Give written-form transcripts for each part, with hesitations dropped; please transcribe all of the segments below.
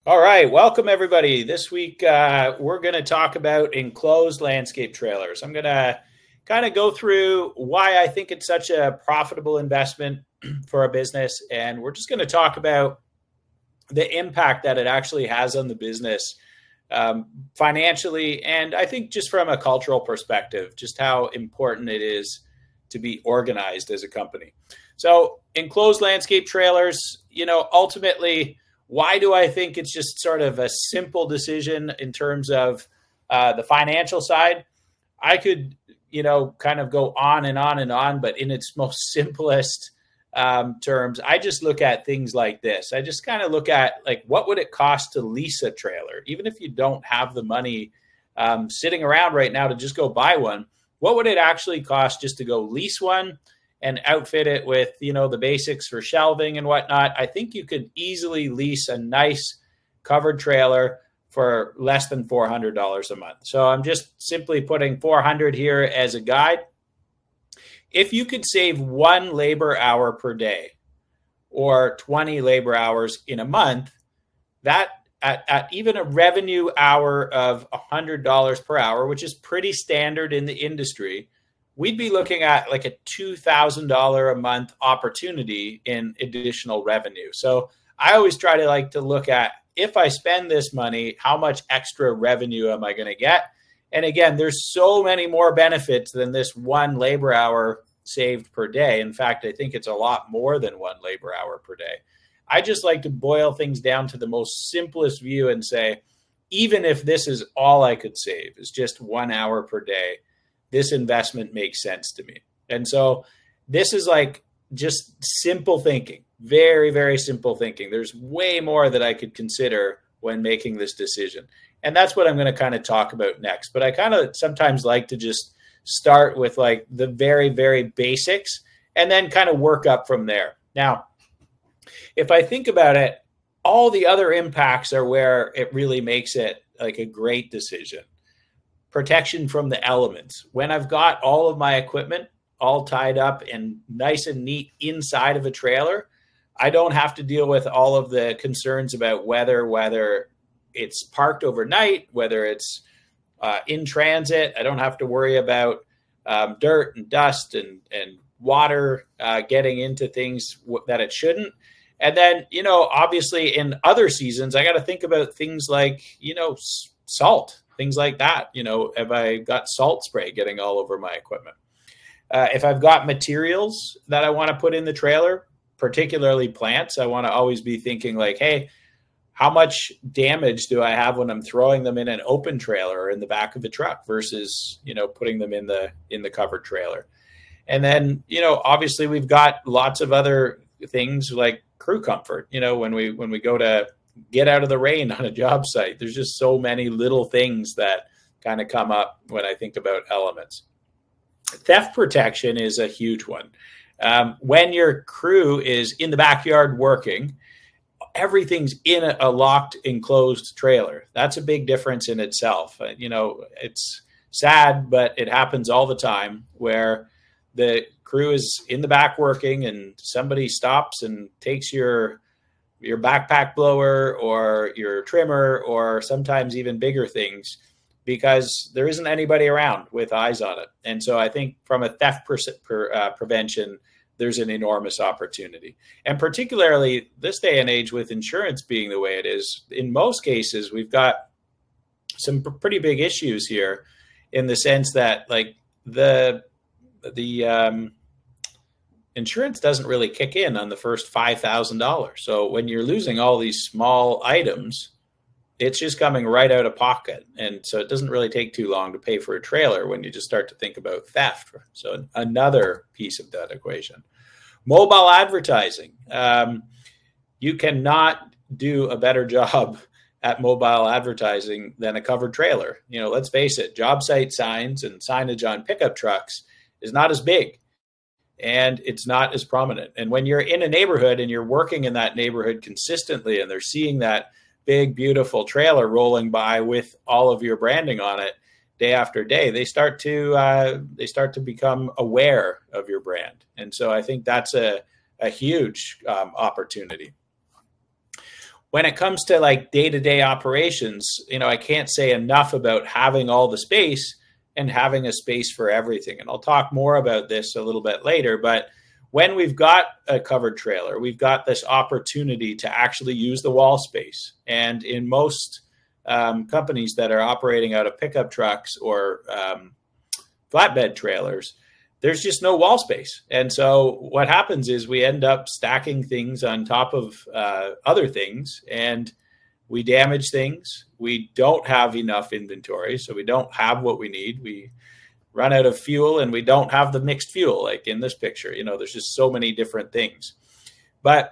All right, welcome everybody. This week we're going to talk about enclosed landscape trailers. I'm going to kind of go through why I think it's such a profitable investment for a business, and we're just going to talk about the impact that it actually has on the business financially, and I think just from a cultural perspective, just how important it is to be organized as a company. So enclosed landscape trailers, ultimately, why do I think it's just sort of a simple decision in terms of the financial side? I could, kind of go on and on and on, but in its most simplest terms, I just look at things like this. I just kind of look at what would it cost to lease a trailer? Even if you don't have the money sitting around right now to just go buy one, what would it actually cost just to go lease one and outfit it with, the basics for shelving and whatnot? I think you could easily lease a nice covered trailer for less than $400 a month. So I'm just simply putting $400 here as a guide. If you could save 1 labor hour per day or 20 labor hours in a month, that at even a revenue hour of $100 per hour, which is pretty standard in the industry, we'd be looking at like a $2,000 a month opportunity in additional revenue. So I always try to look at, if I spend this money, how much extra revenue am I going to get? And again, there's so many more benefits than this 1 labor hour saved per day. In fact, I think it's a lot more than 1 labor hour per day. I just like to boil things down to the most simplest view and say, even if this is all I could save, is just 1 hour per day, this investment makes sense to me. And so this is just simple thinking, very, very simple thinking. There's way more that I could consider when making this decision. And that's what I'm going to kind of talk about next. But I kind of sometimes like to just start with the very, very basics and then kind of work up from there. Now, if I think about it, all the other impacts are where it really makes it a great decision. Protection from the elements. When I've got all of my equipment all tied up and nice and neat inside of a trailer, I don't have to deal with all of the concerns about whether it's parked overnight, whether it's in transit. I don't have to worry about dirt and dust and water getting into things that it shouldn't. And then, obviously in other seasons, I got to think about things like, salt, things like that. Have I got salt spray getting all over my equipment? If I've got materials that I want to put in the trailer, particularly plants, I want to always be thinking hey, how much damage do I have when I'm throwing them in an open trailer or in the back of a truck versus, putting them in the covered trailer? And then, obviously we've got lots of other things like crew comfort. When we go to get out of the rain on a job site, there's just so many little things that kind of come up when I think about elements. Theft protection is a huge one. When your crew is in the backyard working, everything's in a locked, enclosed trailer. That's a big difference in itself. It's sad, but it happens all the time where the crew is in the back working and somebody stops and takes your backpack blower or your trimmer or sometimes even bigger things because there isn't anybody around with eyes on it. And so I think from a theft prevention, there's an enormous opportunity. And particularly this day and age with insurance being the way it is, in most cases, we've got some pretty big issues here in the sense that the insurance doesn't really kick in on the first $5,000. So when you're losing all these small items, it's just coming right out of pocket. And so it doesn't really take too long to pay for a trailer when you just start to think about theft. So another piece of that equation. Mobile advertising. You cannot do a better job at mobile advertising than a covered trailer. Let's face it, job site signs and signage on pickup trucks is not as big and it's not as prominent. And when you're in a neighborhood and you're working in that neighborhood consistently and they're seeing that big, beautiful trailer rolling by with all of your branding on it day after day, they start to become aware of your brand. And so I think that's a huge opportunity. when it comes to like day-to-day operations, I can't say enough about having all the space and having a space for everything. And I'll talk more about this a little bit later, but when we've got a covered trailer, we've got this opportunity to actually use the wall space. And in most companies that are operating out of pickup trucks or flatbed trailers, there's just no wall space. And so what happens is we end up stacking things on top of other things, and we damage things. We don't have enough inventory, so we don't have what we need. We run out of fuel, and we don't have the mixed fuel, like in this picture. There's just so many different things. But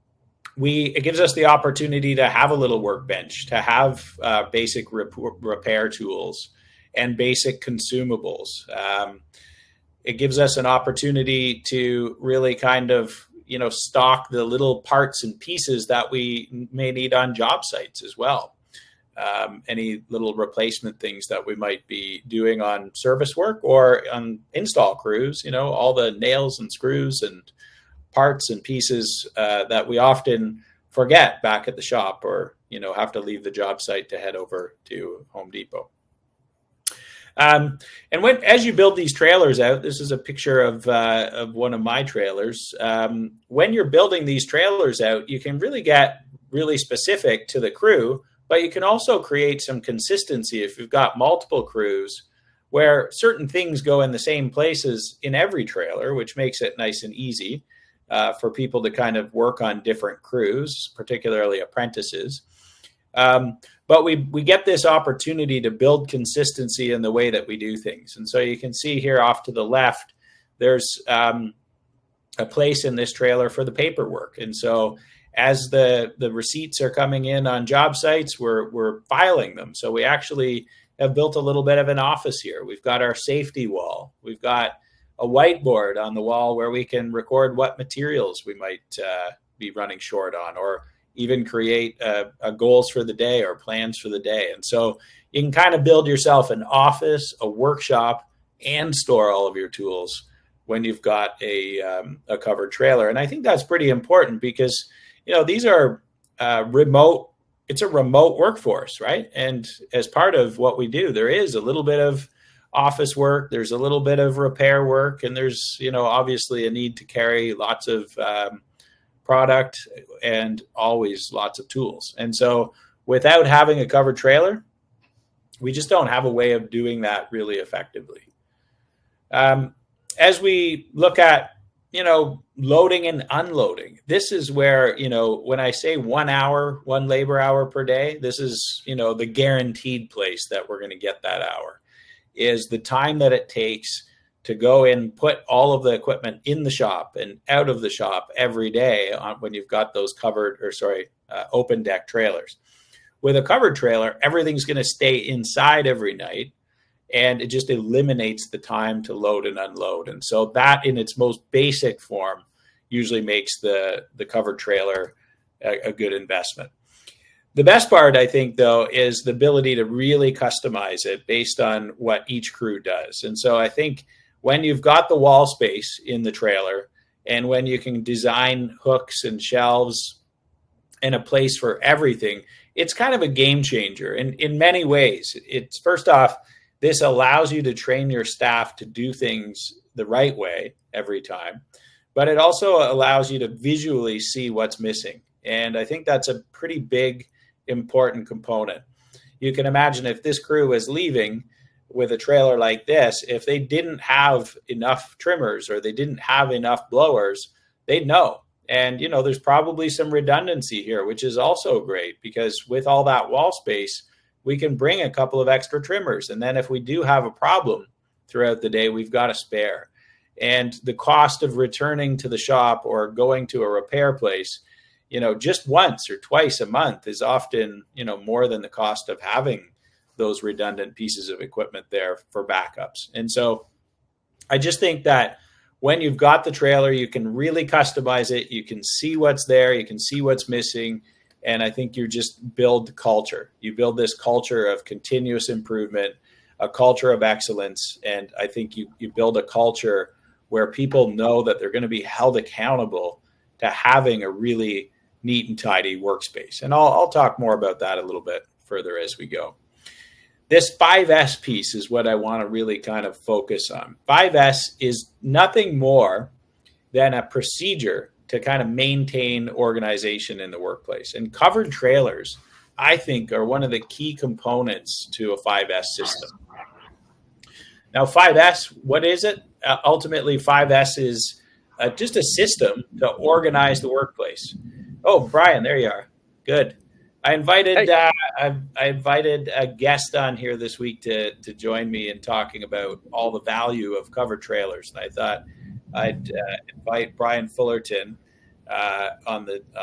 it gives us the opportunity to have a little workbench, to have basic repair tools and basic consumables. It gives us an opportunity to really kind of, stock the little parts and pieces that we may need on job sites as well. Any little replacement things that we might be doing on service work or on install crews, all the nails and screws and parts and pieces that we often forget back at the shop, or, have to leave the job site to head over to Home Depot. And as you build these trailers out, this is a picture of one of my trailers. When you're building these trailers out, you can really get really specific to the crew, but you can also create some consistency if you've got multiple crews where certain things go in the same places in every trailer, which makes it nice and easy for people to kind of work on different crews, particularly apprentices. But we get this opportunity to build consistency in the way that we do things. And so you can see here off to the left, there's a place in this trailer for the paperwork. And so as the receipts are coming in on job sites, we're filing them. So we actually have built a little bit of an office here. We've got our safety wall. We've got a whiteboard on the wall where we can record what materials we might be running short on, or even create goals for the day or plans for the day. And so you can kind of build yourself an office, a workshop, and store all of your tools when you've got a covered trailer. And I think that's pretty important because, these are remote. It's a remote workforce, right? And as part of what we do, there is a little bit of office work, there's a little bit of repair work, and there's, obviously a need to carry lots of product and always lots of tools. And so without having a covered trailer, we just don't have a way of doing that really effectively. As we look at, loading and unloading, this is where, when I say 1 hour, 1 labor hour per day, this is, the guaranteed place that we're going to get that hour, is the time that it takes to go and put all of the equipment in the shop and out of the shop every day when you've got those open deck trailers. With a covered trailer, everything's going to stay inside every night, and it just eliminates the time to load and unload. And so that, in its most basic form, usually makes the covered trailer a good investment. The best part, I think, though, is the ability to really customize it based on what each crew does. And so I think when you've got the wall space in the trailer, and when you can design hooks and shelves and a place for everything, it's kind of a game changer in many ways. It's, first off, this allows you to train your staff to do things the right way every time, but it also allows you to visually see what's missing. And I think that's a pretty big, important component. You can imagine if this crew is leaving with a trailer like this, if they didn't have enough trimmers or they didn't have enough blowers, they'd know. And, there's probably some redundancy here, which is also great, because with all that wall space, we can bring a couple of extra trimmers. And then if we do have a problem throughout the day, we've got a spare. And the cost of returning to the shop or going to a repair place, just once or twice a month is often, more than the cost of having those redundant pieces of equipment there for backups. And so I just think that when you've got the trailer, you can really customize it. You can see what's there. You can see what's missing. And I think you just build culture. You build this culture of continuous improvement, a culture of excellence. And I think you build a culture where people know that they're going to be held accountable to having a really neat and tidy workspace. And I'll talk more about that a little bit further as we go. This 5S piece is what I want to really kind of focus on. 5S is nothing more than a procedure to kind of maintain organization in the workplace. And covered trailers, I think, are one of the key components to a 5S system. Now, 5S, what is it? Ultimately, 5S is just a system to organize the workplace. Oh, Brian, there you are. Good. I invited I invited a guest on here this week to join me in talking about all the value of covered trailers, and I thought I'd invite Brian Fullerton on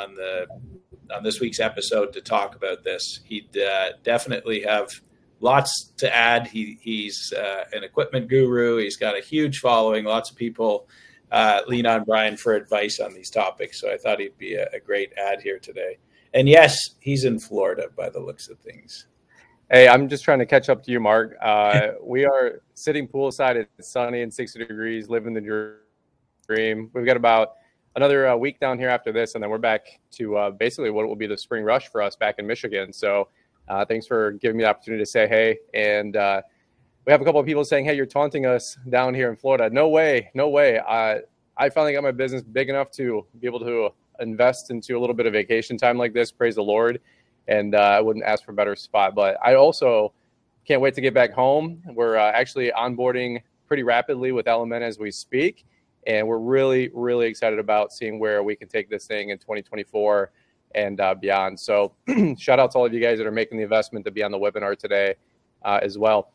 this week's episode to talk about this. He'd definitely have lots to add. He's an equipment guru. He's got a huge following. Lots of people lean on Brian for advice on these topics, so I thought he'd be a great add here today. And yes, he's in Florida by the looks of things. Hey, I'm just trying to catch up to you, Mark. We are sitting poolside. It's sunny and 60 degrees, living the dream. We've got about another week down here after this, and then we're back to basically what will be the spring rush for us back in Michigan. So thanks for giving me the opportunity to say hey. And we have a couple of people saying, hey, you're taunting us down here in Florida. No way. I finally got my business big enough to be able to invest into a little bit of vacation time like this. Praise the Lord. And I wouldn't ask for a better spot. But I also can't wait to get back home. We're actually onboarding pretty rapidly with Element as we speak. And we're really, really excited about seeing where we can take this thing in 2024 and beyond. So shout out to all of you guys that are making the investment to be on the webinar today as well.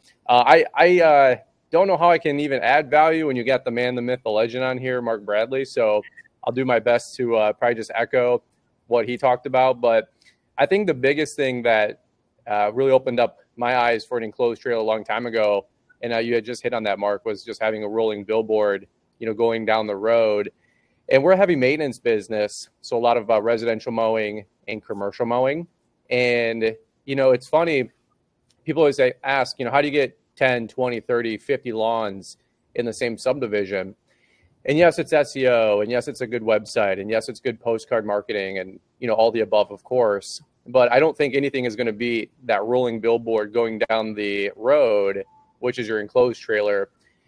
I don't know how I can even add value when you got the man, the myth, the legend on here, Mark Bradley. So I'll do my best to probably just echo what he talked about. But I think the biggest thing that really opened up my eyes for an enclosed trailer a long time ago, and you had just hit on that, Mark, was just having a rolling billboard, going down the road. And we're a heavy maintenance business, so a lot of residential mowing and commercial mowing. And, it's funny, people always ask, how do you get 10, 20, 30, 50 lawns in the same subdivision? And yes, it's SEO, and yes, it's a good website, and yes, it's good postcard marketing, and all the above, of course. But I don't think anything is going to beat that rolling billboard going down the road, which is your enclosed trailer.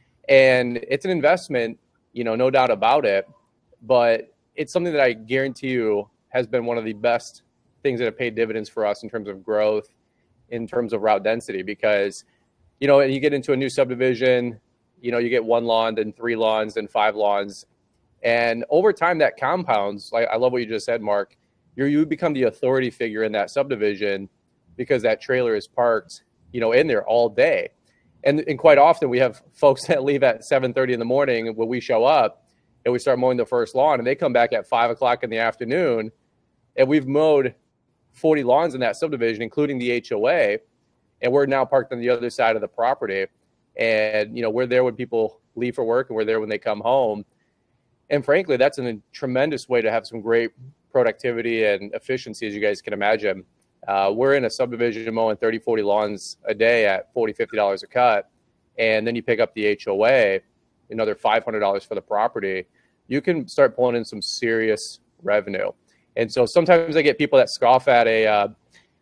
And it's an investment, no doubt about it. But it's something that I guarantee you has been one of the best things that have paid dividends for us in terms of growth, in terms of route density, because you get into a new subdivision. You get 1 lawn, then 3 lawns, then 5 lawns. And over time, that compounds. Like, I love what you just said, Mark. You become the authority figure in that subdivision because that trailer is parked, in there all day. And quite often we have folks that leave at 7:30 in the morning when we show up and we start mowing the first lawn, and they come back at 5 o'clock in the afternoon, and we've mowed 40 lawns in that subdivision, including the HOA, and we're now parked on the other side of the property. And, we're there when people leave for work, and we're there when they come home. And frankly, that's a tremendous way to have some great productivity and efficiency, as you guys can imagine. We're in a subdivision mowing 30, 40 lawns a day at $40, $50 a cut. And then you pick up the HOA, another $500 for the property. You can start pulling in some serious revenue. And so sometimes I get people that scoff at a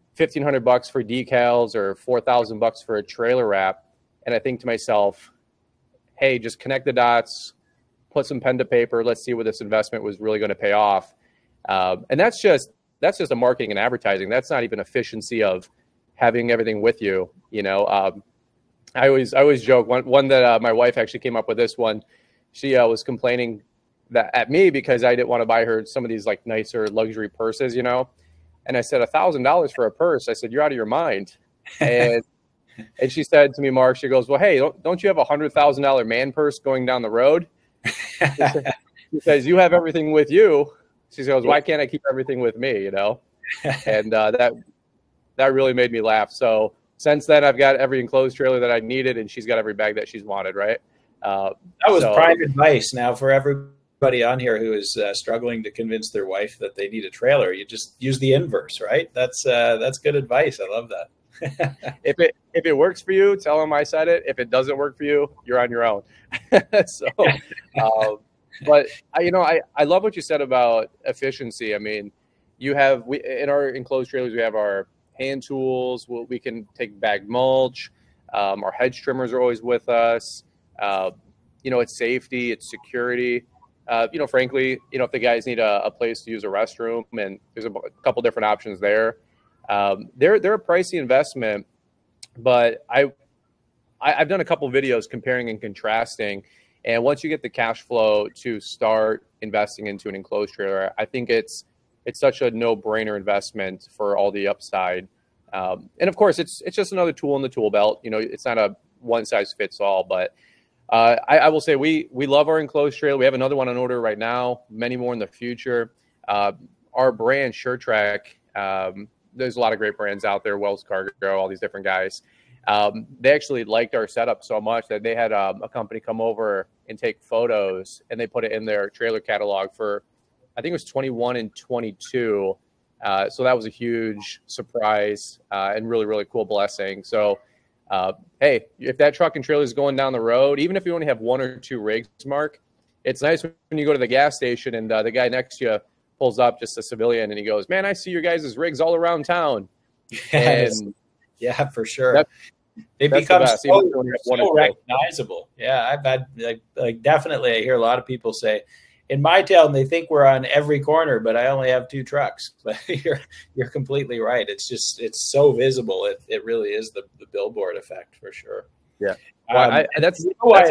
$1,500 for decals or $4,000 for a trailer wrap. And I think to myself, hey, just connect the dots, put some pen to paper. Let's see where this investment was really going to pay off. And that's just a marketing and advertising. That's not even efficiency of having everything with you. I always joke. One that my wife actually came up with this one. She was complaining at me because I didn't want to buy her some of these like nicer luxury purses, And I said, $1,000 for a purse. I said, you're out of your mind. And she said to me, Mark, she goes, well, hey, don't you have a $100,000 man purse going down the road? She says, you have everything with you. She goes, why can't I keep everything with me, And that really made me laugh. So since then, I've got every enclosed trailer that I needed, and she's got every bag that she's wanted, right? That was prime advice. Now, for everybody on here who is struggling to convince their wife that they need a trailer, you just use the inverse, right? That's good advice. I love that. If it works for you, tell them I said it. If it doesn't work for you, you're on your own. But I love what you said about efficiency. I mean, in our enclosed trailers, we have our hand tools. We can take bag mulch. Our hedge trimmers are always with us. It's safety, it's security. Frankly, if the guys need a place to use a restroom, and there's a couple different options there. They're a pricey investment, but I've done a couple videos comparing and contrasting. And once you get the cash flow to start investing into an enclosed trailer, I think it's such a no-brainer investment for all the upside. And of course, it's just another tool in the tool belt. It's not a one-size-fits-all, but I will say we love our enclosed trailer. We have another one on order right now, many more in the future. Our brand, SureTrack, there's a lot of great brands out there, Wells Cargo, all these different guys. They actually liked our setup so much that they had a company come over and take photos, and they put it in their trailer catalog for, I think it was 21 and 22. So that was a huge surprise and really, really cool blessing. So, hey, if that truck and trailer is going down the road, even if you only have one or two rigs, Mark, it's nice when you go to the gas station and the guy next to you pulls up, just a civilian, and he goes, "Man, I see your guys' rigs all around town." And yeah, for sure. They become so recognizable. Yeah, I've had like definitely. I hear a lot of people say, in my town, they think we're on every corner, but I only have two trucks. But you're completely right. It's so visible. It really is the billboard effect for sure. Yeah, that's why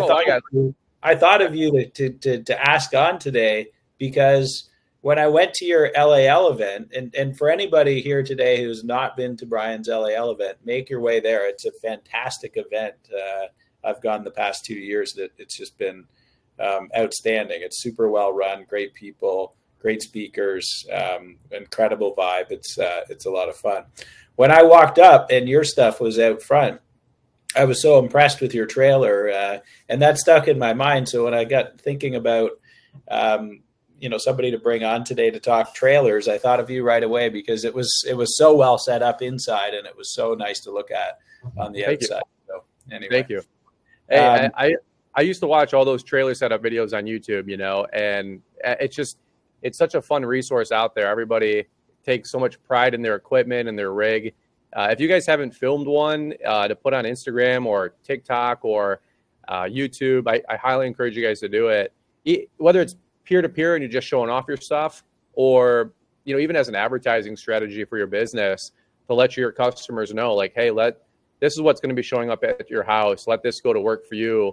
I thought of you to ask on today, because when I went to your LAL event, and for anybody here today who's not been to Brian's LAL event, make your way there. It's a fantastic event. I've gone the past 2 years. That it's just been outstanding. It's super well run, great people, great speakers, incredible vibe. It's a lot of fun. When I walked up and your stuff was out front, I was so impressed with your trailer, and that stuck in my mind. So when I got thinking about somebody to bring on today to talk trailers, I thought of you right away, because it was so well set up inside, and it was so nice to look at on the outside. So anyway, thank you. Hey, I used to watch all those trailer setup videos on YouTube, and it's such a fun resource out there. Everybody takes so much pride in their equipment and their rig. If you guys haven't filmed one to put on Instagram or TikTok or YouTube, I highly encourage you guys to do it. Whether it's peer-to-peer and you're just showing off your stuff, or even as an advertising strategy for your business, to let your customers know, like, hey, this is what's going to be showing up at your house. Let this go to work for you.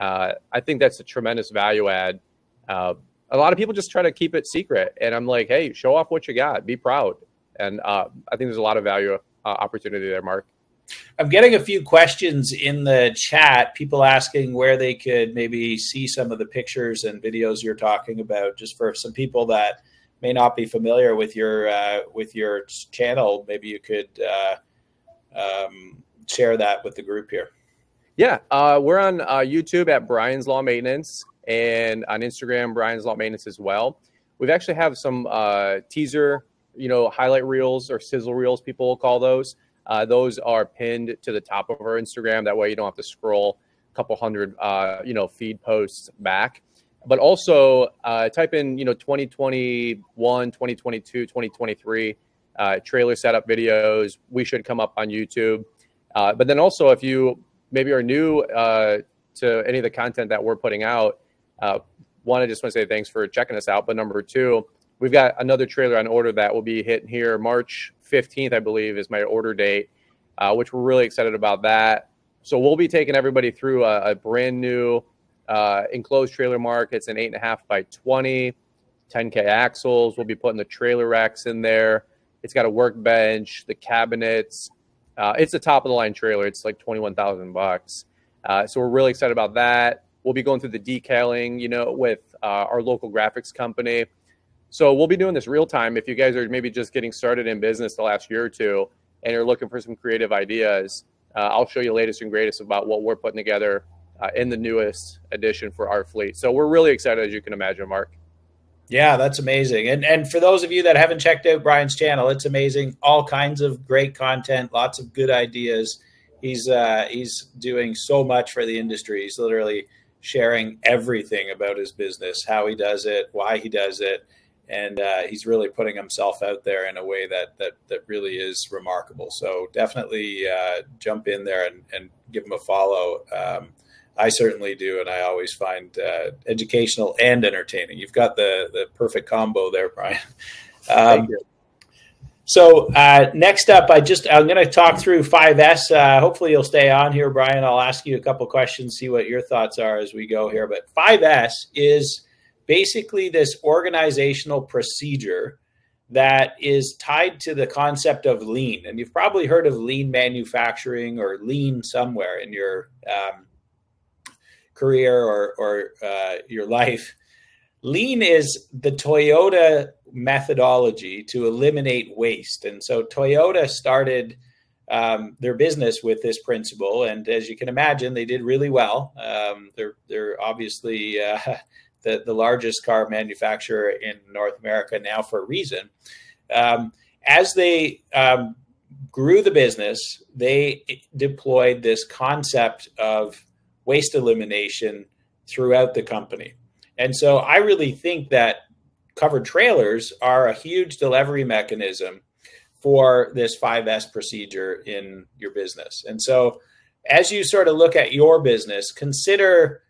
I think that's a tremendous value add. A lot of people just try to keep it secret, and I'm like, hey, show off what you got, be proud. And I think there's a lot of value opportunity there, Mark. I'm getting a few questions in the chat, people asking where they could maybe see some of the pictures and videos you're talking about, just for some people that may not be familiar with your channel. Maybe you could share that with the group here. Yeah, we're on YouTube at Brian's Lawn Maintenance, and on Instagram, Brian's Lawn Maintenance as well. We've actually have some teaser, highlight reels or sizzle reels, people will call those. Those are pinned to the top of our Instagram. That way you don't have to scroll a couple hundred, feed posts back. But also type in, 2021, 2022, 2023 trailer setup videos. We should come up on YouTube. But then also, if you maybe are new to any of the content that we're putting out, one, I just want to say thanks for checking us out. But number two, we've got another trailer on order that will be hitting here March 15th, I believe, is my order date, which we're really excited about that. So we'll be taking everybody through a brand new enclosed trailer, Mark. It's an 8.5 by 20, 10K axles. We'll be putting the trailer racks in there. It's got a workbench, the cabinets. It's a top of the line trailer. It's like $21,000. So we're really excited about that. We'll be going through the decaling, with our local graphics company. So we'll be doing this real time. If you guys are maybe just getting started in business the last year or two and you're looking for some creative ideas, I'll show you latest and greatest about what we're putting together in the newest edition for our fleet. So we're really excited, as you can imagine, Mark. Yeah, that's amazing. And for those of you that haven't checked out Brian's channel, it's amazing. All kinds of great content, lots of good ideas. He's doing so much for the industry. He's literally sharing everything about his business, how he does it, why he does it. And he's really putting himself out there in a way that really is remarkable. So definitely jump in there and give him a follow. I certainly do, and I always find educational and entertaining. You've got the perfect combo there, Brian. Thank you. So next up, I'm going to talk through 5S. Hopefully you'll stay on here, Brian. I'll ask you a couple questions, see what your thoughts are as we go here. But 5S is basically this organizational procedure that is tied to the concept of lean. And you've probably heard of lean manufacturing or lean somewhere in your career or your life. Lean is the Toyota methodology to eliminate waste. And so Toyota started their business with this principle. And as you can imagine, they did really well. They're obviously the largest car manufacturer in North America now for a reason. As they grew the business, they deployed this concept of waste elimination throughout the company. And so I really think that covered trailers are a huge delivery mechanism for this 5S procedure in your business. And so as you sort of look at your business, consider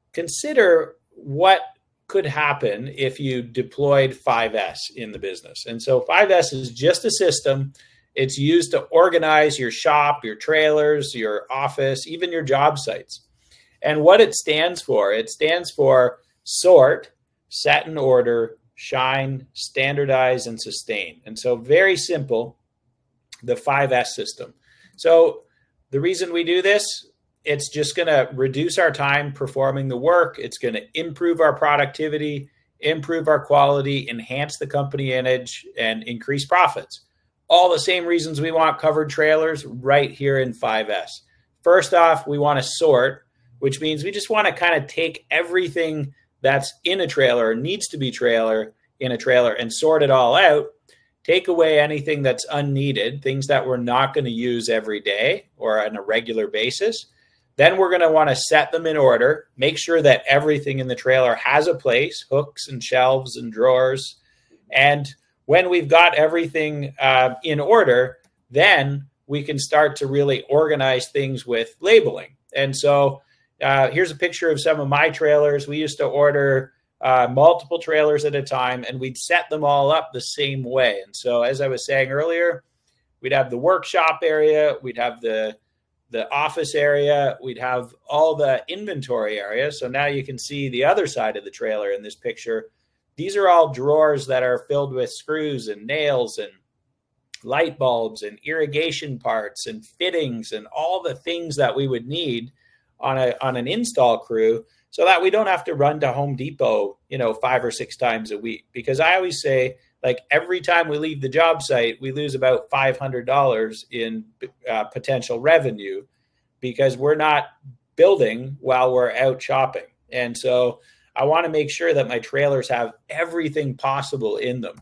what could happen if you deployed 5S in the business. And so 5S is just a system. It's used to organize your shop, your trailers, your office, even your job sites. And what it stands for sort, set in order, shine, standardize, and sustain. And so very simple, the 5S system. So the reason we do this, it's just going to reduce our time performing the work. It's going to improve our productivity, improve our quality, enhance the company image, and increase profits. All the same reasons we want covered trailers right here in 5S. First off, we want to sort, which means we just want to kind of take everything that's in a trailer or needs to be in a trailer and sort it all out, take away anything that's unneeded, things that we're not going to use every day or on a regular basis. Then we're going to want to set them in order, make sure that everything in the trailer has a place, hooks and shelves and drawers. And when we've got everything in order, then we can start to really organize things with labeling. And so here's a picture of some of my trailers. We used to order multiple trailers at a time, and we'd set them all up the same way. And so, as I was saying earlier, we'd have the workshop area, we'd have the office area, we'd have all the inventory area. So now you can see the other side of the trailer in this picture. These are all drawers that are filled with screws and nails and light bulbs and irrigation parts and fittings and all the things that we would need on an install crew, so that we don't have to run to Home Depot, 5 or 6 times a week. Because I always say, like, every time we leave the job site, we lose about $500 in potential revenue because we're not building while we're out shopping. And so I want to make sure that my trailers have everything possible in them.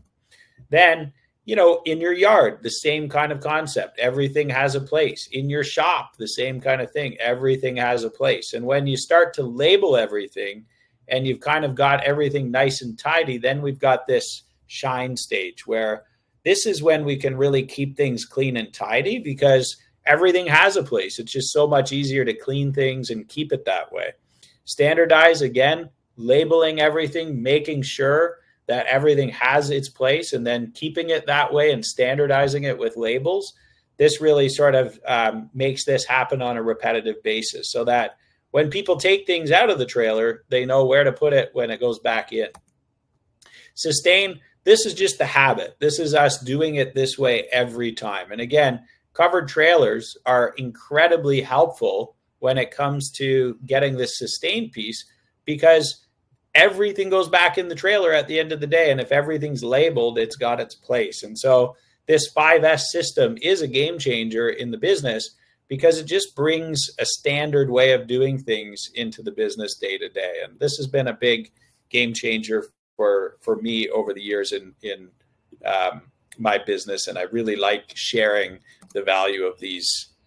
Then, in your yard, the same kind of concept. Everything has a place. In your shop, the same kind of thing. Everything has a place. And when you start to label everything and you've kind of got everything nice and tidy, then we've got this shine stage where this is when we can really keep things clean and tidy because everything has a place. It's just so much easier to clean things and keep it that way. Standardize, again, labeling everything, making sure that everything has its place, and then keeping it that way and standardizing it with labels. This really sort of makes this happen on a repetitive basis so that when people take things out of the trailer, they know where to put it when it goes back in. Sustain, this is just the habit. This is us doing it this way every time. And again, covered trailers are incredibly helpful when it comes to getting this sustain piece because everything goes back in the trailer at the end of the day. And if everything's labeled, it's got its place. And so this 5S system is a game changer in the business because it just brings a standard way of doing things into the business day to day. And this has been a big game changer for me over the years in my business. And I really like sharing the value of these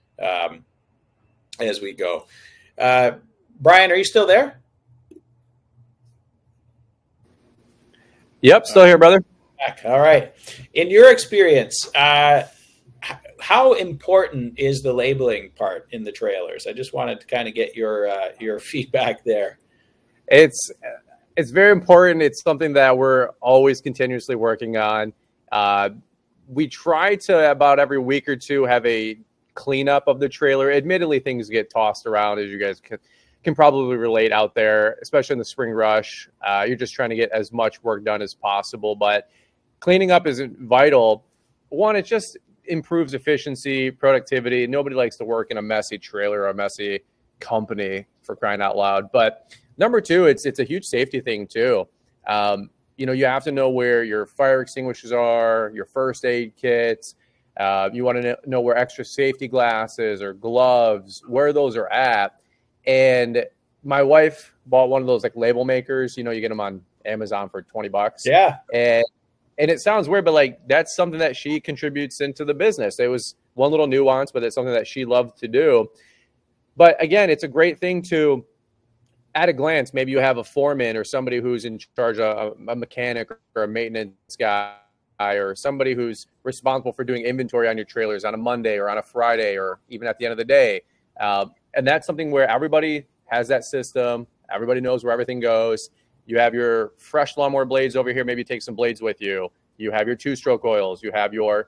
as we go. Brian, are you still there? Yep, still here, brother. All right. In your experience, how important is the labeling part in the trailers? I just wanted to kind of get your feedback there. It's very important. It's something that we're always continuously working on. We try to about every week or two have a cleanup of the trailer. Admittedly, things get tossed around, as you guys can probably relate out there, especially in the spring rush. You're just trying to get as much work done as possible, but cleaning up is vital. One, it just improves efficiency, productivity. Nobody likes to work in a messy trailer or a messy company, for crying out loud. But number two, it's a huge safety thing too. You have to know where your fire extinguishers are, your first aid kits. You want to know where extra safety glasses or gloves, where those are at. And my wife bought one of those like label makers. You get them on Amazon for $20. Yeah. And it sounds weird, but like that's something that she contributes into the business. It was one little nuance, but it's something that she loved to do. But again, it's a great thing to, at a glance, maybe you have a foreman or somebody who's in charge of a mechanic or a maintenance guy or somebody who's responsible for doing inventory on your trailers on a Monday or on a Friday or even at the end of the day. And that's something where everybody has that system. Everybody knows where everything goes. You have your fresh lawnmower blades over here. Maybe take some blades with you. You have your two-stroke oils. You have your,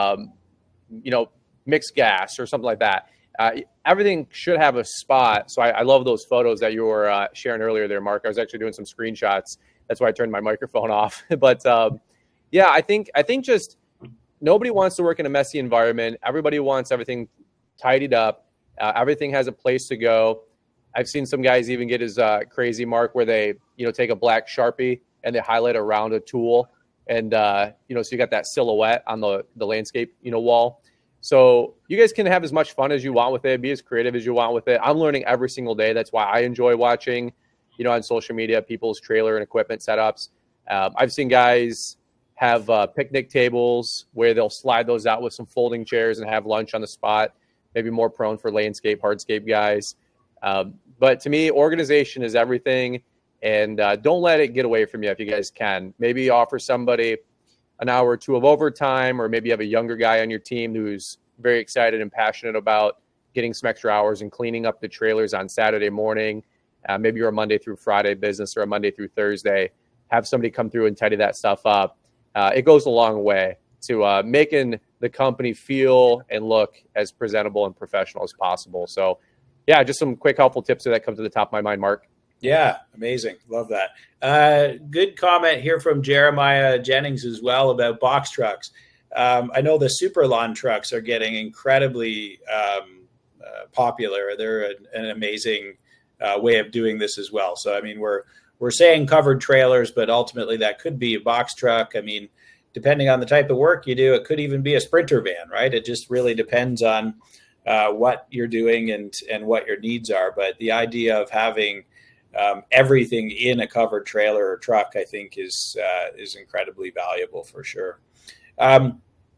mixed gas or something like that. Everything should have a spot. So I love those photos that you were sharing earlier there, Mark. I was actually doing some screenshots. That's why I turned my microphone off. But I think just nobody wants to work in a messy environment. Everybody wants everything tidied up. Everything has a place to go. I've seen some guys even get as crazy, Mark, where they take a black Sharpie and they highlight around a tool, and so you got that silhouette on the landscape wall. So you guys can have as much fun as you want with it, be as creative as you want with it. I'm learning every single day. That's why I enjoy watching, on social media, people's trailer and equipment setups. I've seen guys have picnic tables where they'll slide those out with some folding chairs and have lunch on the spot, maybe more prone for landscape, hardscape guys. But to me, organization is everything, and don't let it get away from you if you guys can. Maybe offer somebody an hour or two of overtime, or maybe you have a younger guy on your team who's very excited and passionate about getting some extra hours and cleaning up the trailers on Saturday morning. Maybe you're a Monday through Friday business or a Monday through Thursday. Have somebody come through and tidy that stuff up. It goes a long way to making the company feel and look as presentable and professional as possible. So, yeah, just some quick helpful tips that come to the top of my mind, Mark. Yeah, amazing. Love that. Good comment here from Jeremiah Jennings as well about box trucks. I know the super lawn trucks are getting incredibly popular. They're an amazing way of doing this as well. So, I mean, we're saying covered trailers, but ultimately that could be a box truck. I mean, depending on the type of work you do, it could even be a Sprinter van, right? It just really depends on what you're doing and what your needs are. But the idea of having everything in a covered trailer or truck, I think, is incredibly valuable for sure. I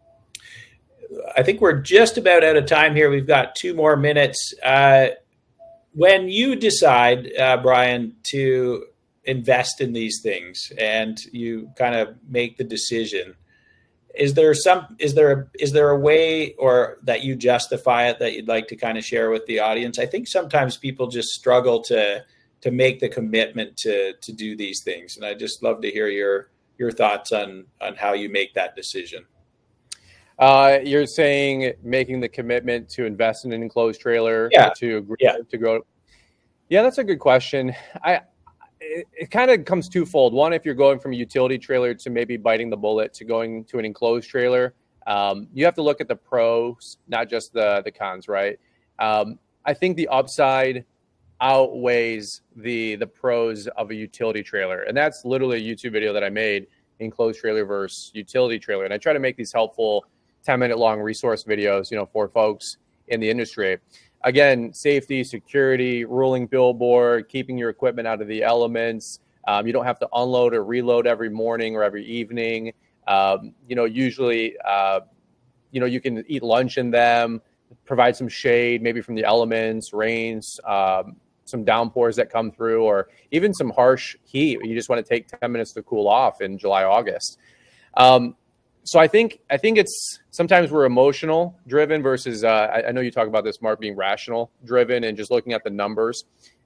think we're just about out of time here. We've got 2 more minutes. When you decide, Brian, to invest in these things and you kind of make the decision, is there a way or that you justify it that you'd like to kind of share with the audience? I think sometimes people just struggle to make the commitment to do these things. And I'd just love to hear your thoughts on how you make that decision. You're saying making the commitment to invest in an enclosed trailer, to grow. Yeah, that's a good question. It kind of comes twofold. One, if you're going from a utility trailer to maybe biting the bullet to going to an enclosed trailer, you have to look at the pros, not just the cons, right? I think the upside outweighs the pros of a utility trailer. And that's literally a YouTube video that I made, enclosed trailer versus utility trailer. And I try to make these helpful 10-minute long resource videos, for folks in the industry. Again, safety, security, rolling billboard, keeping your equipment out of the elements. You don't have to unload or reload every morning or every evening. Usually, you can eat lunch in them, provide some shade, maybe from the elements, rains, some downpours that come through, or even some harsh heat. You just want to take 10 minutes to cool off in July, August. So I think it's sometimes we're emotional driven versus I know you talk about this, Mark, being rational driven and just looking at the numbers.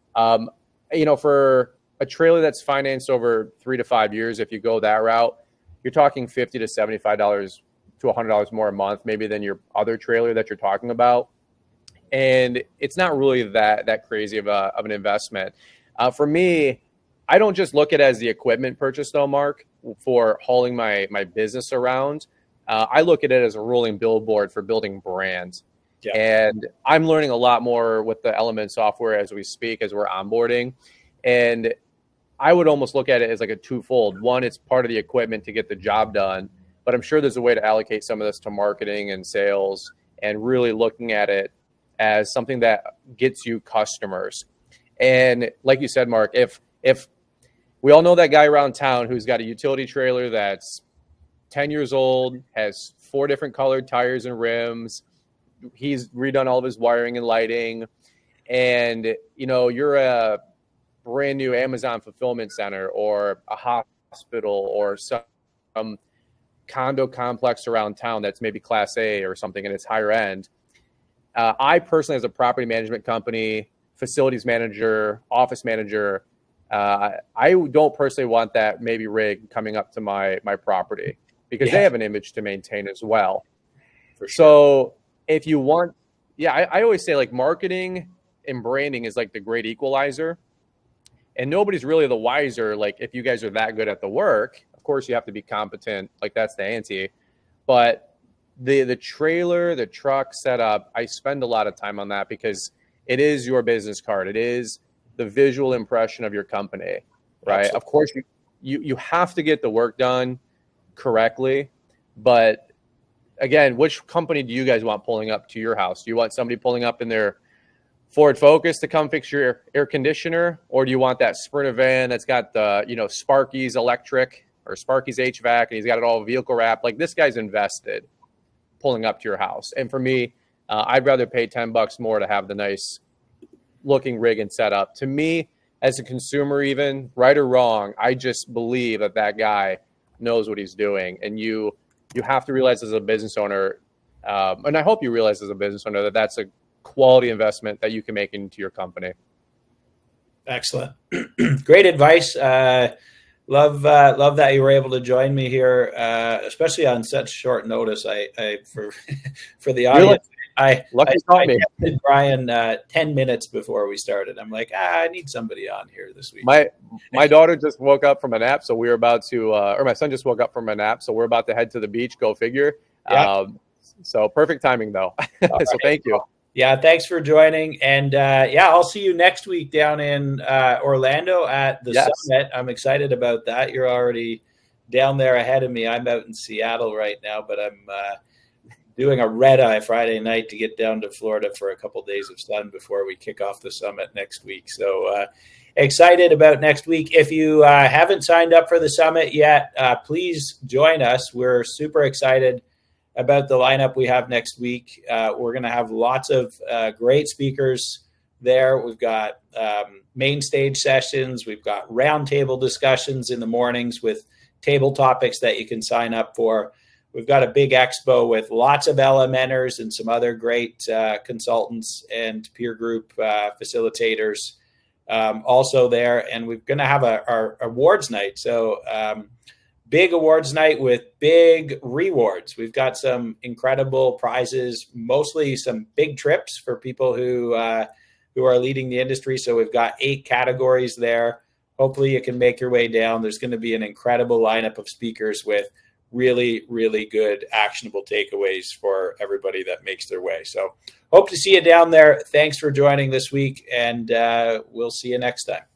For a trailer that's financed over 3 to 5 years, if you go that route, you're talking $50 to $75 to $100 more a month, maybe than your other trailer that you're talking about. And it's not really that crazy of an investment. For me, I don't just look at it as the equipment purchase though, Mark, for hauling my business around. I look at it as a rolling billboard for building brands. Yeah. And I'm learning a lot more with the Element software as we speak, as we're onboarding. And I would almost look at it as like a twofold. One, it's part of the equipment to get the job done, but I'm sure there's a way to allocate some of this to marketing and sales and really looking at it as something that gets you customers. And like you said, Mark, if we all know that guy around town who's got a utility trailer that's 10 years old, has 4 different colored tires and rims, he's redone all of his wiring and lighting, and you're a brand new Amazon fulfillment center or a hospital or some condo complex around town that's maybe Class A or something and it's higher end. I personally, as a property management company, facilities manager, office manager, I don't personally want that maybe rig coming up to my property because they have an image to maintain as well. For sure. So if you want, I always say like marketing and branding is like the great equalizer, and nobody's really the wiser. Like if you guys are that good at the work, of course you have to be competent. Like that's the ante, but the trailer, the truck setup, I spend a lot of time on that because it is your business card. It is the visual impression of your company, right? Absolutely. Of course, you have to get the work done correctly, but again, which company do you guys want pulling up to your house? Do you want somebody pulling up in their Ford Focus to come fix your air conditioner, or do you want that Sprinter van that's got the Sparky's electric or Sparky's HVAC and he's got it all vehicle wrapped? Like this guy's invested pulling up to your house. And for me, I'd rather pay $10 more to have the nice looking rig and setup. To me, as a consumer, even right or wrong, I just believe that guy knows what he's doing. And you have to realize as a business owner, and I hope you realize as a business owner that that's a quality investment that you can make into your company. Excellent. Great advice. Love that you were able to join me here, especially on such short notice. For the audience, I texted Brian 10 minutes before we started. I'm like, I need somebody on here this week. My daughter just woke up from a nap, so we were about to, or my son just woke up from a nap, so we're about to head to the beach. Go figure. Yeah. So perfect timing, though. So right. Thank you. Yeah, thanks for joining. And I'll see you next week down in Orlando at the Summit. I'm excited about that. You're already down there ahead of me. I'm out in Seattle right now, but I'm doing a red-eye Friday night to get down to Florida for a couple of days of sun before we kick off the Summit next week. So excited about next week. If you haven't signed up for the Summit yet, please join us. We're super excited about the lineup we have next week. We're going to have lots of great speakers there. We've got main stage sessions. We've got roundtable discussions in the mornings with table topics that you can sign up for. We've got a big expo with lots of LMNers and some other great consultants and peer group facilitators also there. And we're going to have our awards night. So big awards night with big rewards. We've got some incredible prizes, mostly some big trips for people who are leading the industry. So we've got 8 categories there. Hopefully you can make your way down. There's going to be an incredible lineup of speakers with really, really good actionable takeaways for everybody that makes their way. So hope to see you down there. Thanks for joining this week, and we'll see you next time.